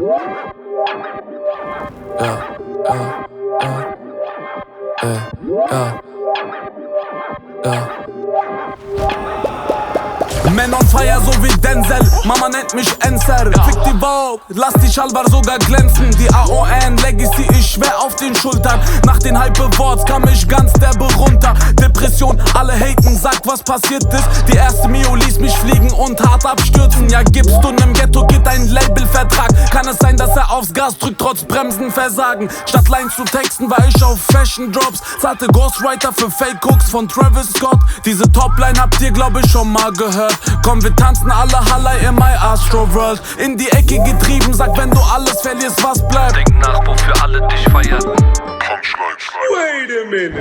Ja, ja. Man on fire so wie Denzel, Mama nennt mich Enser. Fick die Vogue, lass die Schalbar sogar glänzen. Die AON Legacy, ich schwer auf den Schultern. Nach den Hype-Awards kam ich ganz derbe runter. Depression, alle haten, sagt was passiert ist. Die erste Mio ließ mich fliegen und hart abstürzen. Ja, gibst du im Ghetto geht ein Labelvertrag. Kann es sein, dass er aufs Gas drückt, trotz Bremsen versagen. Statt Lines zu texten war ich auf Fashion Drops. Zahlte Ghostwriter für Fake Hooks von Travis Scott. Diese Topline habt ihr glaub ich schon mal gehört. Komm, wir tanzen alle Hallei in my Astro World. In die Ecke getrieben, sag wenn du alles verlierst, was bleibt. Denk nach, wofür alle dich feierten. Wait a minute.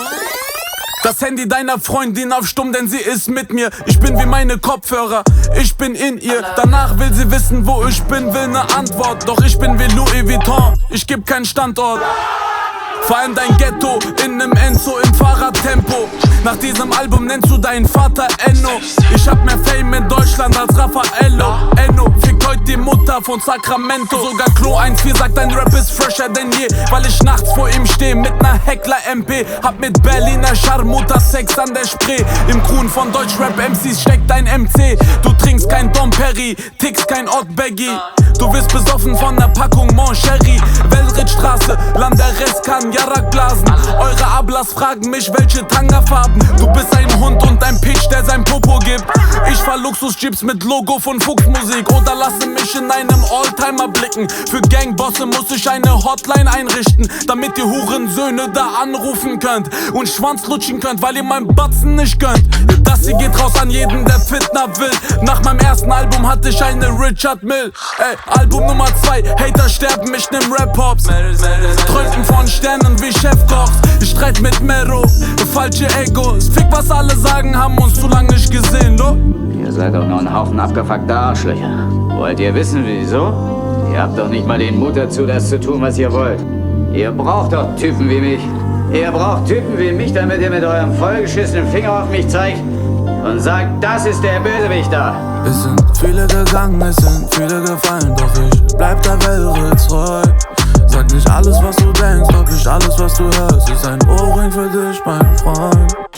Das Handy deiner Freundin auf stumm, denn sie ist mit mir. Ich bin wie meine Kopfhörer, ich bin in ihr. Danach will sie wissen, wo ich bin, will ne Antwort. Doch ich bin wie Louis Vuitton, ich geb keinen Standort. Vor allem dein Ghetto, in nem Enzo im Fahrradtempo. Nach diesem Album nennst du deinen Vater Enno. Ich hab mehr Fame in Deutschland als Raffaello. Enno fickt heute die Mutter von Sacramento. Sogar Klo 1-4 sagt dein Rap ist fresher denn je. Weil ich nachts vor ihm steh mit ner Heckler MP. Hab mit Berliner Scharmutter Sex an der Spree. Im Kuhn von Deutschrap MCs steckt dein MC. Du trinkst kein Dom Perry, tickst kein Odd Baggy. Du wirst besoffen von der Packung Mon Chéri. Wellrittstraße, Landareskan, Jarakblasen. Eure Ablas fragen mich, welche Tangerfarben. Du bist ein Hund und ein Pitch, der sein Popo gibt. Ich fahr Luxusjeeps mit Logo von Fuchsmusik. Oder lasse mich in einem Oldtimer blicken. Für Gangbosse muss ich eine Hotline einrichten, damit ihr Hurensöhne da anrufen könnt und Schwanz lutschen könnt, weil ihr meinen Batzen nicht gönnt. Das hier geht raus an jeden, der Fitner will. Nach meinem ersten Album hatte ich eine Richard Mill. Ey, Album Nummer 2, Hater sterben, ich nehm Rap-Hops. Träumen von Sternen wie Chefkochs. Ich streit mit Mero, falsche Egos. Fick was alle sagen, haben uns zu lange nicht gesehen, lo? Ihr seid doch nur ein Haufen abgefuckter Arschlöcher. Wollt ihr wissen, wieso? Ihr habt doch nicht mal den Mut dazu, das zu tun, was ihr wollt. Ihr braucht doch Typen wie mich. Ihr braucht Typen wie mich, damit ihr mit eurem vollgeschissenen Finger auf mich zeigt und sagt, das ist der Bösewicht da. Es sind viele gegangen, es sind viele gefallen, doch ich bleib der Welt treu. Sag nicht alles, was du denkst, doch nicht alles, was du hörst, ist ein Ohrring für dich, mein Freund.